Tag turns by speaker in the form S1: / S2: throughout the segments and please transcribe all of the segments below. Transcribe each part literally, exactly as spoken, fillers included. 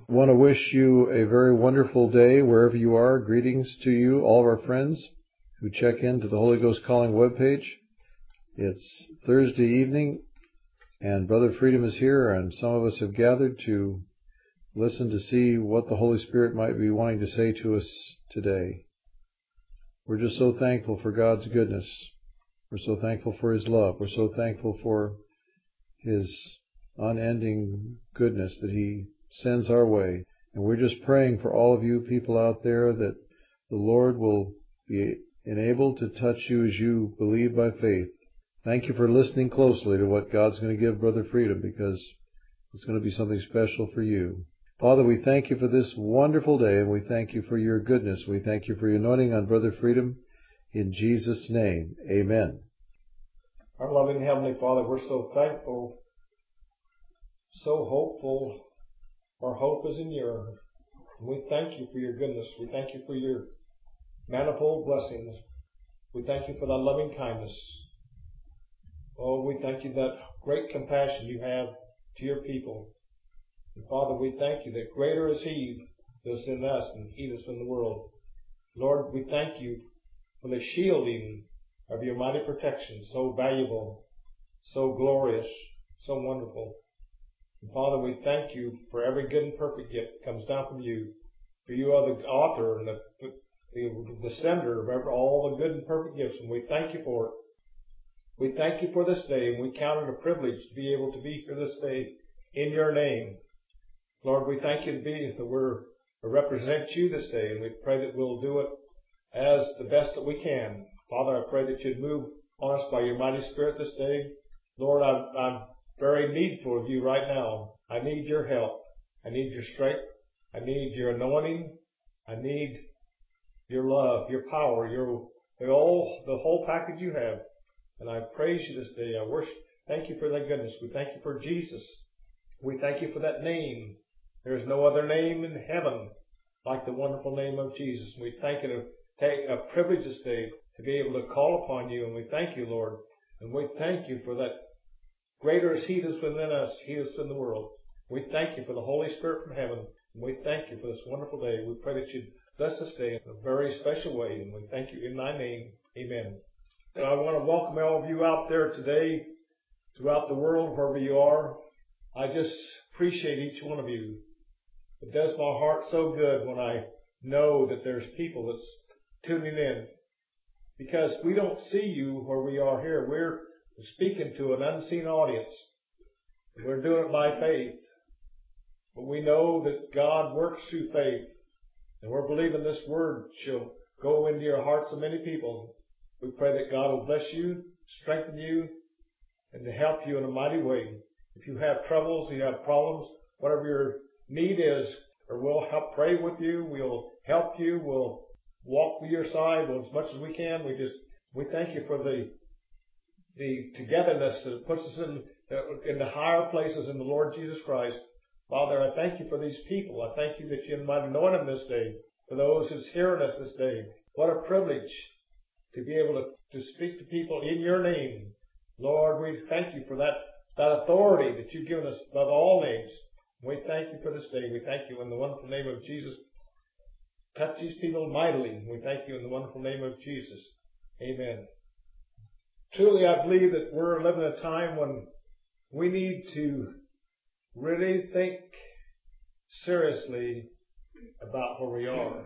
S1: I want to wish you a very wonderful day wherever you are. Greetings to you, all of our friends who check into the Holy Ghost Calling webpage. It's Thursday evening, and Brother Freedom is here, and some of us have gathered to listen to see what the Holy Spirit might be wanting to say to us today. We're just so thankful for God's goodness. We're so thankful for His love. We're so thankful for His unending goodness that He sends our way. And we're just praying for all of you people out there that the Lord will be enabled to touch you as you believe by faith. Thank you for listening closely to what God's going to give Brother Freedom, because it's going to be something special for you. Father, we thank you for this wonderful day, and we thank you for your goodness. We thank you for your anointing on Brother Freedom. In Jesus' name, amen.
S2: Our loving Heavenly Father, we're so thankful, so hopeful. Our hope is in you. And we thank you for your goodness. We thank you for your manifold blessings. We thank you for that loving kindness. Oh, we thank you that great compassion you have to your people. And Father, we thank you that greater is He that's in us than He that's in the world. Lord, we thank you for the shielding of your mighty protection, so valuable, so glorious, so wonderful. And Father, we thank you for every good and perfect gift that comes down from you. For you are the author and the, the, the sender of every, all the good and perfect gifts, and we thank you for it. We thank you for this day, and we count it a privilege to be able to be here this day in your name. Lord, we thank you to be that we're to represent you this day, and we pray that we'll do it as the best that we can. Father, I pray that you'd move on us by your mighty Spirit this day. Lord, I'm, I'm very needful of you right now. I need your help. I need your strength. I need your anointing. I need your love, your power, your the whole, the whole package you have. And I praise you this day. I worship. Thank you for that goodness. We thank you for Jesus. We thank you for that name. There is no other name in heaven like the wonderful name of Jesus. We thank you to take a privilege this day to be able to call upon you. And we thank you, Lord. And we thank you for that. Greater is He that's within us, He that's in the world. We thank you for the Holy Spirit from heaven. And we thank you for this wonderful day. We pray that you'd bless this day in a very special way. And we thank you in thy name. Amen. And I want to welcome all of you out there today, throughout the world, wherever you are. I just appreciate each one of you. It does my heart so good when I know that there's people that's tuning in. Because we don't see you where we are here. We're speaking to an unseen audience. We're doing it by faith. But we know that God works through faith. And we're believing this word shall go into your hearts of many people. We pray that God will bless you, strengthen you, and to help you in a mighty way. If you have troubles, you have problems, whatever your need is, or we'll help pray with you, we'll help you, we'll walk by your side well, as much as we can. We just, we thank you for the the togetherness that puts us in, in the higher places in the Lord Jesus Christ. Father, I thank you for these people. I thank you that you might anoint them this day, for those who's hearing us this day. What a privilege to be able to, to speak to people in your name. Lord, we thank you for that, that authority that you've given us above all names. We thank you for this day. We thank you in the wonderful name of Jesus. Touch these people mightily. We thank you in the wonderful name of Jesus. Amen. Truly, I believe that we're living in a time when we need to really think seriously about where we are.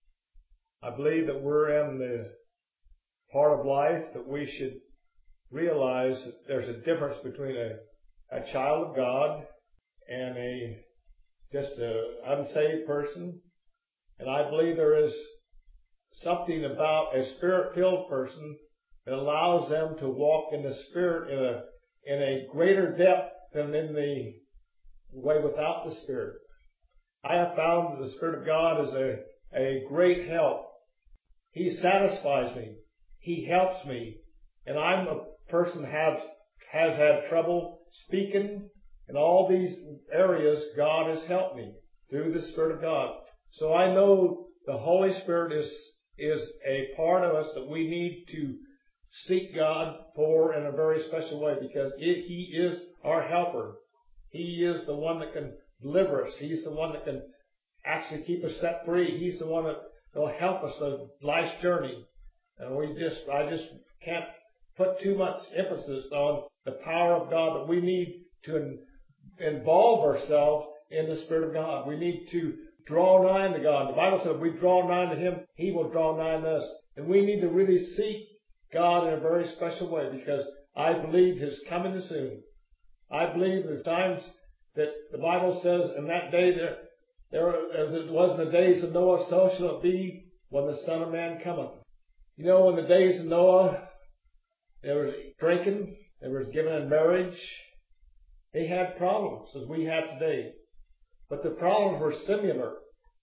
S2: I believe that we're in the part of life that we should realize that there's a difference between a, a child of God and a just an unsaved person. And I believe there is something about a spirit-filled person that allows them to walk in the Spirit in a in a greater depth than in the way without the Spirit. I have found that the Spirit of God is a, a great help. He satisfies me. He helps me. And I'm a person who has, has had trouble speaking. In all these areas, God has helped me through the Spirit of God. So I know the Holy Spirit is, is a part of us that we need to seek God for in a very special way, because it, He is our helper. He is the one that can deliver us. He's the one that can actually keep us set free. He's the one that will help us on life's journey. And we just, I just can't put too much emphasis on the power of God, that we need to involve ourselves in the Spirit of God. We need to draw nigh to God. The Bible says if we draw nigh to Him, He will draw nigh to us. And we need to really seek God in a very special way, because I believe His coming is soon. I believe there's times that the Bible says in that day there, there as it was in the days of Noah, so shall it be when the Son of Man cometh. You know, in the days of Noah, there was drinking, there was giving in marriage. They had problems as we have today. But the problems were similar.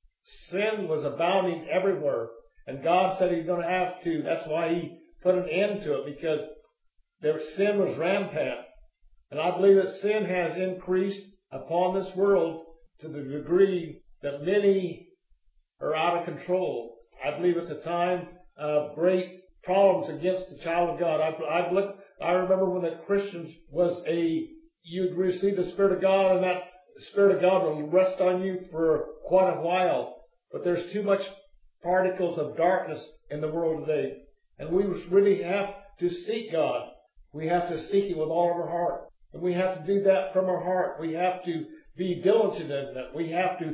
S2: Sin was abounding everywhere. And God said He's going to have to. That's why He put an end to it, because their sin was rampant. And I believe that sin has increased upon this world to the degree that many are out of control. I believe it's a time of great problems against the child of God. I, I, look, I remember when the Christians was a, you'd receive the Spirit of God, and that Spirit of God will rest on you for quite a while. But there's too much particles of darkness in the world today. And we really have to seek God. We have to seek Him with all of our heart. And we have to do that from our heart. We have to be diligent in that. We have to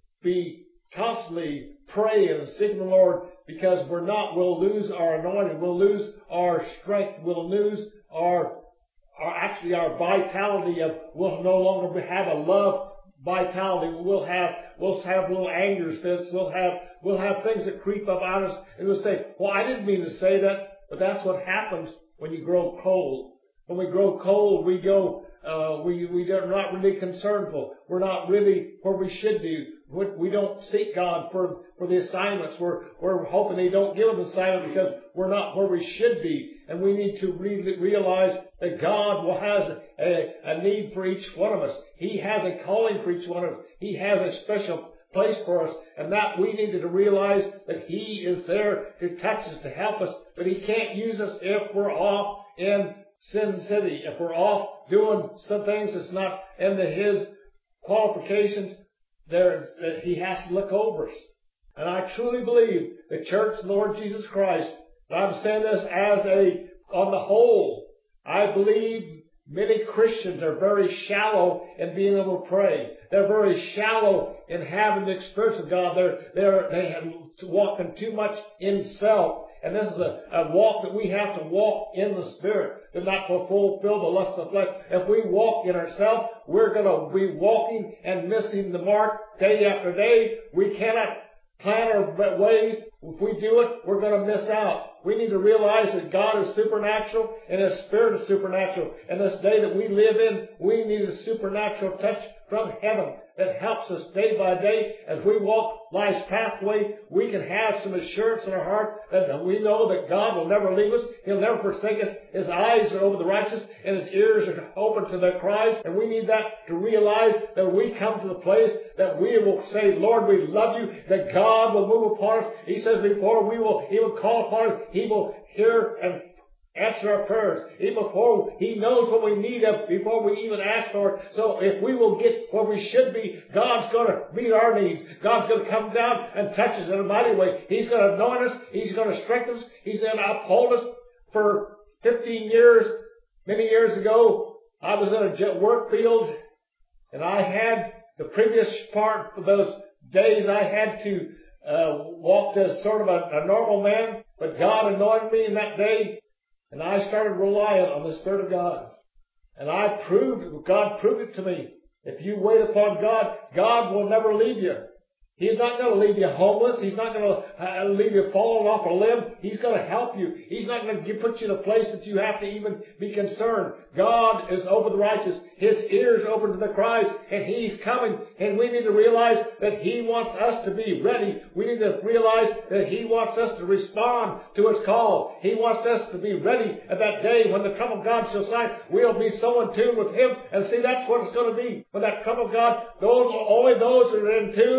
S2: be constantly praying and seeking the Lord, because we're not, we'll lose our anointing. We'll lose our strength. We'll lose our, our actually our vitality of, we'll no longer have a love vitality. We'll have, we'll have little anger fits. We'll have, we'll have things that creep up on us, and we'll say, well, I didn't mean to say that. But that's what happens when you grow cold. When we grow cold, we go, uh, we, we are not really concernful. We're not really where we should be. We don't seek God for, for the assignments. We're, we're hoping He don't give us assignment because we're not where we should be. And we need to re- realize that God will has a, a need for each one of us. He has a calling for each one of us. He has a special place for us. And that we needed to realize that He is there to touch us, to help us. But He can't use us if we're off in Sin City. If we're off doing some things that's not into His qualifications, there He has to look over us. And I truly believe the church of the Lord Jesus Christ, and I'm saying this as a, on the whole, I believe many Christians are very shallow in being able to pray. They're very shallow in having the experience of God. They're, they're, they have walking too much in self. And this is a, a walk that we have to walk in the Spirit, to not fulfill the lust of the flesh. If we walk in ourselves, we're going to be walking and missing the mark day after day. We cannot plan our ways. If we do it, we're going to miss out. We need to realize that God is supernatural and His Spirit is supernatural. And this day that we live in, we need a supernatural touch from heaven that helps us day by day. As we walk life's pathway, we can have some assurance in our heart that we know that God will never leave us. He'll never forsake us. His eyes are over the righteous and His ears are open to their cries. And we need that to realize that we come to the place that we will say, Lord, we love You, that God will move upon us. He says before we will, He will call upon us, He will hear and answer our prayers. Even before He knows what we need of before we even ask for it. So if we will get where we should be, God's going to meet our needs. God's going to come down and touch us in a mighty way. He's going to anoint us. He's going to strengthen us. He's going to uphold us. For fifteen years, many years ago, I was in a work field, and I had the previous part of those days I had to uh, walk as sort of a, a normal man, but God anointed me in that day. And I started relying on the Spirit of God. And I proved, God proved it to me. If you wait upon God, God will never leave you. He's not going to leave you homeless. He's not going to leave you falling off a limb. He's going to help you. He's not going to put you in a place that you have to even be concerned. God is over the righteous. His ears are open to the cries, and He's coming. And we need to realize that He wants us to be ready. We need to realize that He wants us to respond to His call. He wants us to be ready at that day when the trump of God shall sound. We'll be so in tune with Him. And see, that's what it's going to be. When that trump of God, those, only those who are in tune with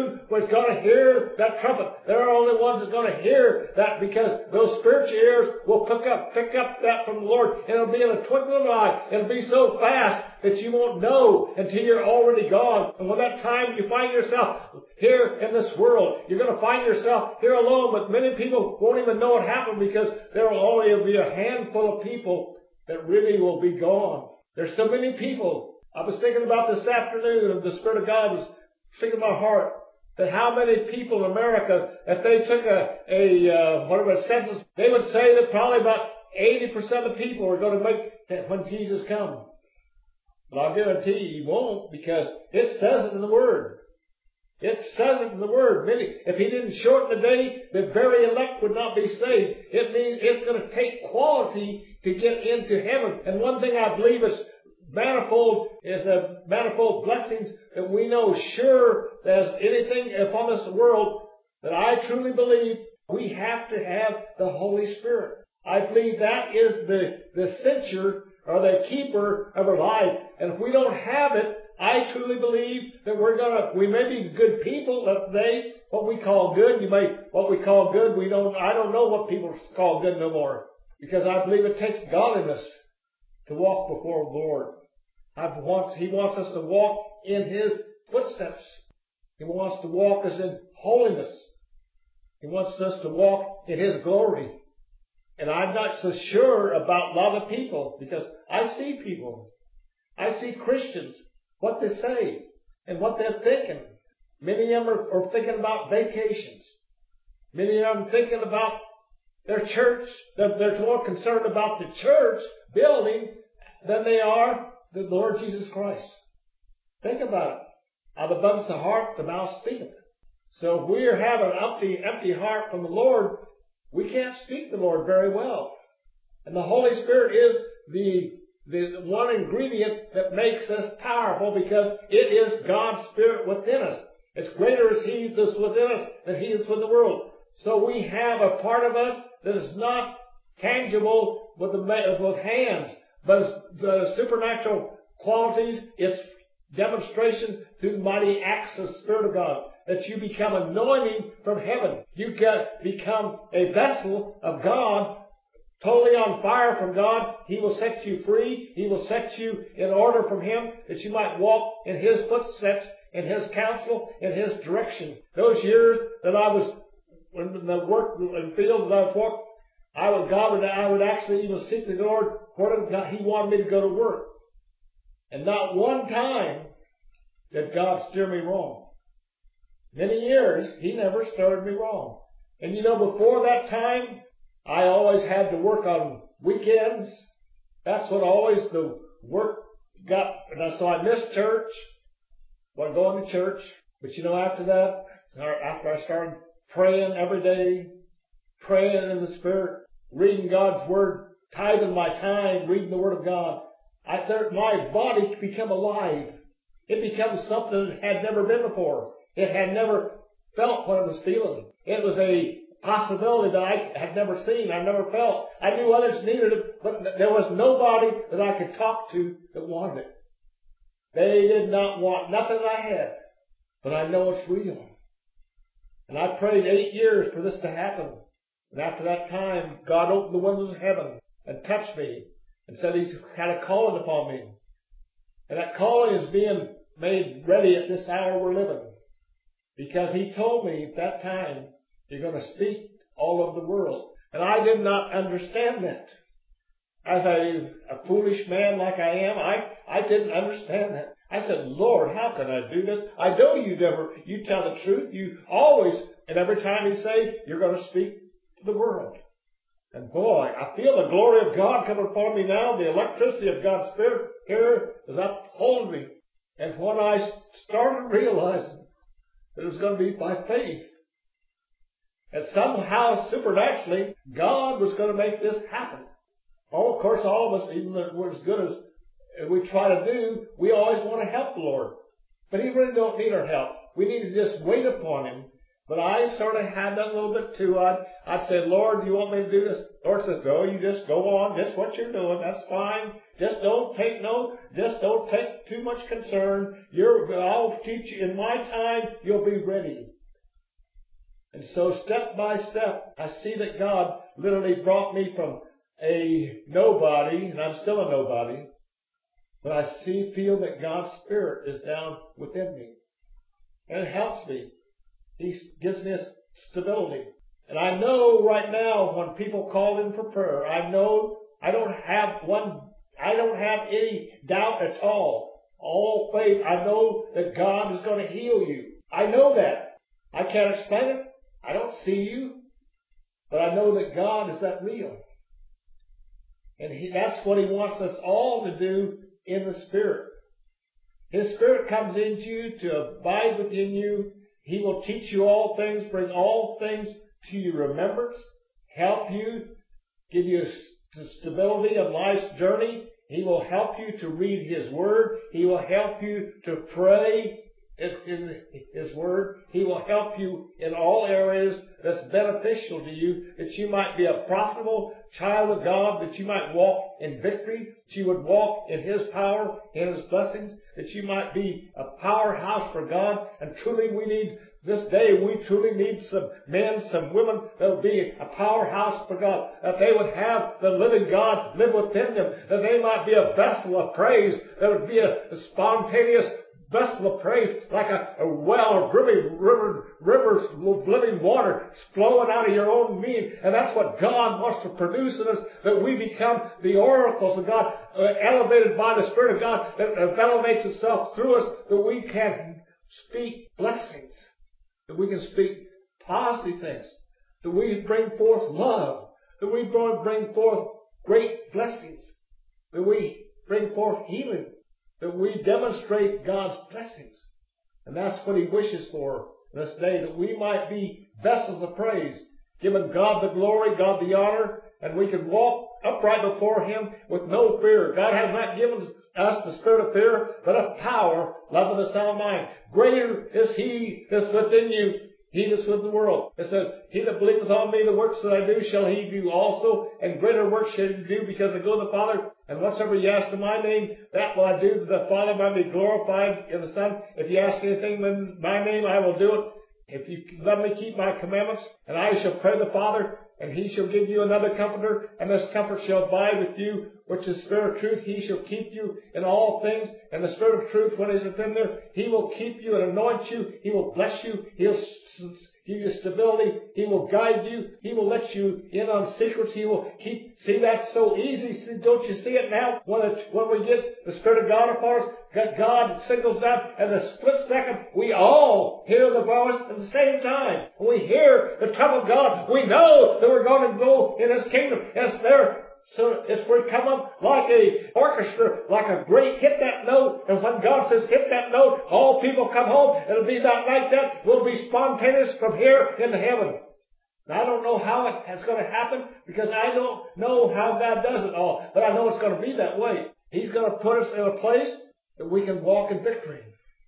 S2: that's going to hear that trumpet. They're the only ones that's going to hear that, because those spiritual ears will pick up, pick up that from the Lord. And it'll be in a twinkling of an eye. It'll be so fast that you won't know until you're already gone. And when that time you find yourself here in this world, you're going to find yourself here alone, but many people won't even know it happened, because there will only be a handful of people that really will be gone. There's so many people. I was thinking about this afternoon, and the Spirit of God was speaking in my heart, that how many people in America, if they took a, a uh, whatever a census, they would say that probably about eighty percent of people are going to make it when Jesus comes. But I'll guarantee you he won't, because it says it in the Word. It says it in the Word. Many, if he didn't shorten the day, the very elect would not be saved. It means it's going to take quality to get into heaven. And one thing I believe is manifold is a manifold blessings that we know sure as anything upon this world, that I truly believe we have to have the Holy Spirit. I believe that is the, the censure or the keeper of our life. And if we don't have it, I truly believe that we're gonna, we may be good people today, what we call good, you may, what we call good, we don't, I don't know what people call good no more. Because I believe it takes godliness to walk before the Lord. I want, he wants us to walk in His footsteps. He wants to walk us in holiness. He wants us to walk in His glory. And I'm not so sure about a lot of people, because I see people. I see Christians, what they say and what they're thinking. Many of them are, are thinking about vacations. Many of them are thinking about their church. They're, they're more concerned about the church building than they are the Lord Jesus Christ. Think about it. Out of the abundance of the heart, the mouth speaketh. So if we have an empty, empty heart from the Lord, we can't speak the Lord very well. And the Holy Spirit is the, the one ingredient that makes us powerful, because it is God's Spirit within us. It's greater is He that's within us than He is within the world. So we have a part of us that is not tangible with the with hands, but the supernatural qualities, its demonstration through the mighty acts of the Spirit of God. That you become anointing from heaven. You get, become a vessel of God, totally on fire from God. He will set you free. He will set you in order from Him, that you might walk in His footsteps, in His counsel, in His direction. Those years that I was in the work and field that I was walking, I would, God would, I would actually even seek the Lord where He wanted me to go to work. And not one time did God steer me wrong. Many years, He never steered me wrong. And you know, before that time, I always had to work on weekends. That's what always the work got. And so I missed church. Wasn't going to church. But you know, after that, after I started praying every day, praying in the Spirit, reading God's Word, tithing my time, reading the Word of God, I thought my body became alive. It becomes something that had never been before. It had never felt what it was feeling. It was a possibility that I had never seen, I never felt. I knew others needed it, but there was nobody that I could talk to that wanted it. They did not want nothing I had, but I know it's real. And I prayed eight years for this to happen. And after that time, God opened the windows of heaven and touched me and said He's had a calling upon me. And that calling is being made ready at this hour we're living. Because He told me at that time, you're going to speak all over the world. And I did not understand that. As a, a foolish man like I am, I, I didn't understand that. I said, Lord, how can I do this? I know you never, you tell the truth. You always, and every time you say, you're going to speak to the world. And boy, I feel the glory of God coming upon me now. The electricity of God's Spirit here is upholding me. And when I started realizing that it was going to be by faith, that somehow, supernaturally, God was going to make this happen. Oh, of course, all of us, even if we're as good as we try to do, we always want to help the Lord. But He really don't need our help. We need to just wait upon Him. But I sort of had that a little bit too. I'd, I'd say, Lord, do you want me to do this? The Lord says, no, you just go on. Just what you're doing. That's fine. Just don't take no, just don't take too much concern. You're, I'll teach you in my time. You'll be ready. And so step by step, I see that God literally brought me from a nobody, and I'm still a nobody, but I see, feel that God's Spirit is down within me. And it helps me. He gives me a stability. And I know right now when people call in for prayer, I know I don't have one, I don't have any doubt at all. All faith, I know that God is going to heal you. I know that. I can't explain it. I don't see you. But I know that God is that real. And he, that's what He wants us all to do in the Spirit. His Spirit comes into you to abide within you. He will teach you all things, bring all things to your remembrance, help you, give you the stability of life's journey. He will help you to read His Word. He will help you to pray in His Word. He will help you in all areas that's beneficial to you, that you might be a profitable child of God, that you might walk in victory, that you would walk in His power, in His blessings, that you might be a powerhouse for God. And truly we need, this day we truly need some men, some women that will be a powerhouse for God, that they would have the living God live within them, that they might be a vessel of praise, that would be a, a spontaneous vessel of praise, like a, a well of river, river, rivers of living water flowing out of your own being. And that's what God wants to produce in us, that we become the oracles of God, uh, elevated by the Spirit of God, that elevates itself through us, that we can speak blessings, that we can speak positive things, that we bring forth love, that we bring forth great blessings, that we bring forth healing, that we demonstrate God's blessings. And that's what He wishes for this day, that we might be vessels of praise, giving God the glory, God the honor, and we can walk upright before Him with no fear. God has not given us the spirit of fear, but of power, love, and a sound mind. Greater is He that's within you, he that's with the world. It says, he that believeth on me, the works that I do shall he do also, and greater works shall he do, because I go to the Father. And whatsoever you ask in my name, that will I do, that the Father might be glorified in the Son. If you ask anything in my name, I will do it. If you let me keep my commandments, and I shall pray the Father, and He shall give you another Comforter, and this Comfort shall abide with you, which is Spirit of truth. He shall keep you in all things. And the Spirit of truth, when He is within there, He will keep you and anoint you. He will bless you. He'll give you stability. He will guide you. He will let you in on secrets. He will keep. See, that's so easy. See, don't you see it now? When, it, when we get the Spirit of God upon us, God signals down, and the split second, we all hear the voice at the same time. When we hear the trump of God, we know that we're going to go in His kingdom. It's there. So it's we come up like a orchestra, like a great hit that note. And when God says hit that note, all people come home. It'll be not like that. We'll be spontaneous from here into heaven. Now, I don't know how it's going to happen, because I don't know how God does it all. But I know it's going to be that way. He's going to put us in a place that we can walk in victory.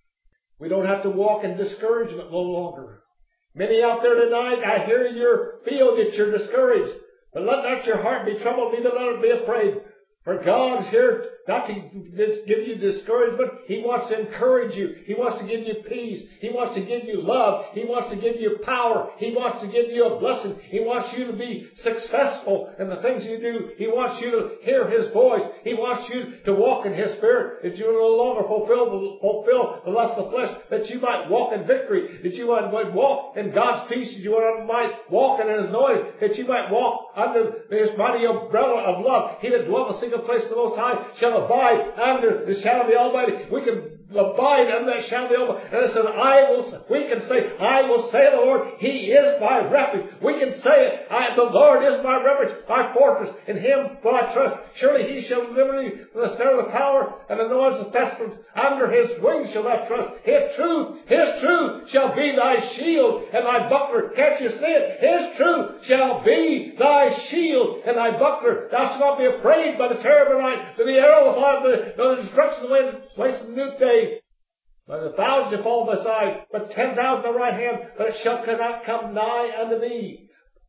S2: We don't have to walk in discouragement no longer. Many out there tonight, I hear you feel that you're discouraged. But let not your heart be troubled, neither let it be afraid. For God is here not to give you discouragement. He wants to encourage you. He wants to give you peace. He wants to give you love. He wants to give you power. He wants to give you a blessing. He wants you to be successful in the things you do. He wants you to hear His voice. He wants you to walk in His Spirit, that you no longer fulfill the, fulfill the lust of the flesh, that you might walk in victory, that you might walk in God's peace, that you might walk in His anointing, that you might walk under His mighty umbrella of love. He that dwelleth in the secret place of the Most High shall abide under the shadow of the Almighty. We can abide under that shadow of the Almighty. And it says, I will, we can say, I will say the Lord, He is my refuge. We can say it, I, the Lord is my refuge, my fortress. In Him will I trust. Surely He shall deliver thee from the snare of the power and the noise of pestilence. Under His wings shall thou trust. His truth, His truth shall be thy shield and thy buckler. Can't you see it? His truth shall be thy shield and thy buckler. Thou shalt not be afraid by the terror of the night, by the arrow of the fire, by the destruction of the wind, waste of the noonday. By the thousand shall fall by thy side, but ten thousand on thy right hand, but it shall not come nigh unto thee.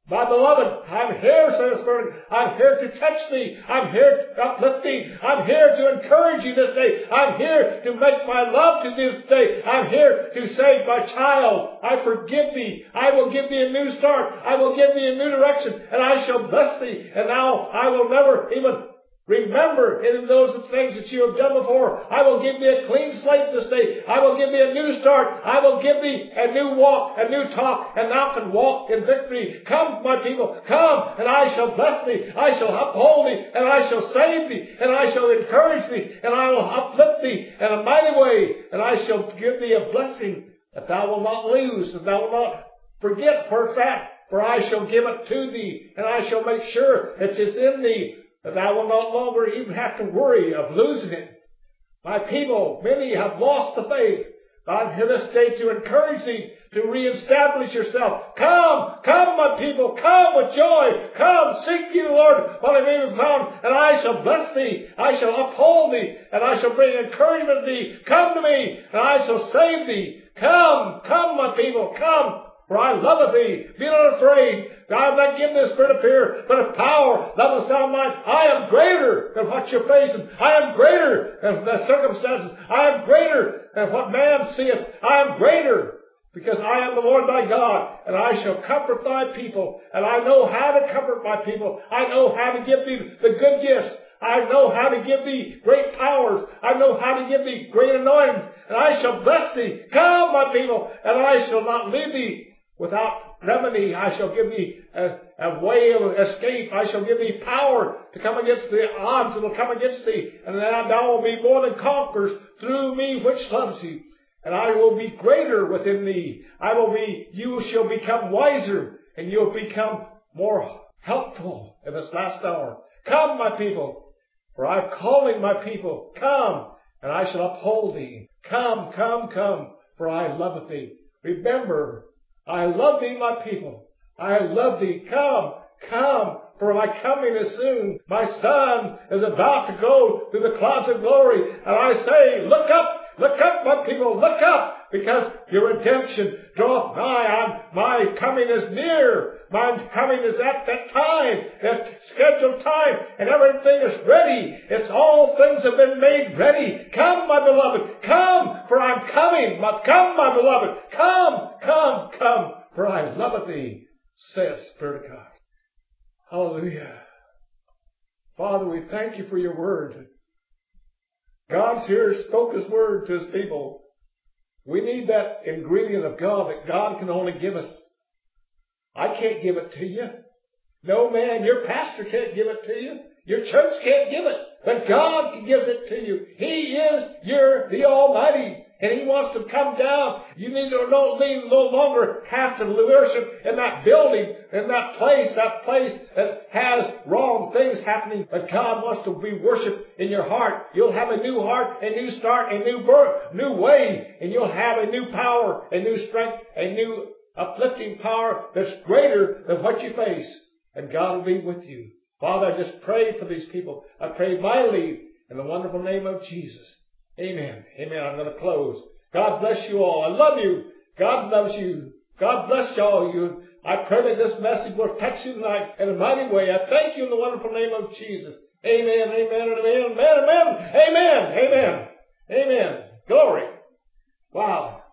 S2: My beloved, I'm here, says the Spirit. I'm here to touch thee. I'm here to uplift thee. I'm here to encourage you this day. I'm here to make my love to thee this day. I'm here to say, my child, I forgive thee. I will give thee a new start. I will give thee a new direction, and I shall bless thee. And now I will never even remember any of those things that you have done before. I will give thee a clean slate this day. I will give thee a new start. I will give thee a new walk, a new talk, and thou can walk in victory. Come, my people, come, and I shall bless thee. I shall uphold thee, and I shall save thee, and I shall encourage thee, and I will uplift thee in a mighty way, and I shall give thee a blessing that thou wilt not lose, and thou wilt not forget where it's at. For I shall give it to thee, and I shall make sure it is in thee, that I will no longer even have to worry of losing it. My people, many have lost the faith. I'm here this day to encourage thee to reestablish yourself. Come, come, my people, come with joy. Come, seek ye the Lord while he may be found, and I shall bless thee. I shall uphold thee, and I shall bring encouragement to thee. Come to me, and I shall save thee. Come, come, my people, come. For I loveth thee. Be not afraid. I have not given thee a spirit of fear, but of power, love, and sound mind. I am greater than what you're facing. I am greater than the circumstances. I am greater than what man seeth. I am greater because I am the Lord thy God, and I shall comfort thy people. And I know how to comfort my people. I know how to give thee the good gifts. I know how to give thee great powers. I know how to give thee great anointings. And I shall bless thee. Come, my people, and I shall not leave thee without remedy. I shall give thee a, a way of escape. I shall give thee power to come against the odds that will come against thee. And then thou wilt be more than conquerors through me which loves thee. And I will be greater within thee. I will be, you shall become wiser, and you'll become more helpful in this last hour. Come, my people, for I'm calling my people. Come, and I shall uphold thee. Come, come, come, for I love thee. Remember, I love thee, my people. I love thee. Come, come, for my coming is soon. My Son is about to go through the clouds of glory. And I say, look up, look up, my people, look up, because your redemption draweth nigh. I'm, my coming is near. My coming is at that time, that scheduled time, and everything is ready. It's all things have been made ready. Come, my beloved, come, for I'm coming. Come, my beloved, come, come, come, for I love thee, saith Spirit of God. Hallelujah. Father, we thank you for your word. God's here, spoke his word to his people. We need that ingredient of God that God can only give us. I can't give it to you. No man, your pastor can't give it to you. Your church can't give it. But God gives it to you. He is your, the Almighty. And He wants to come down. You need to no, no longer have to worship in that building, in that place, that place that has wrong things happening. But God wants to be worshipped in your heart. You'll have a new heart, a new start, a new birth, new way. And you'll have a new power, a new strength, a new uplifting power that's greater than what you face. And God will be with you. Father, I just pray for these people. I pray mightily in the wonderful name of Jesus. Amen. Amen. I'm going to close. God bless you all. I love you. God loves you. God bless y'all. You. I pray that this message will touch you tonight in a mighty way. I thank you in the wonderful name of Jesus. Amen. Amen. Amen. Amen. Amen. Amen. Amen. Amen. Glory. Wow.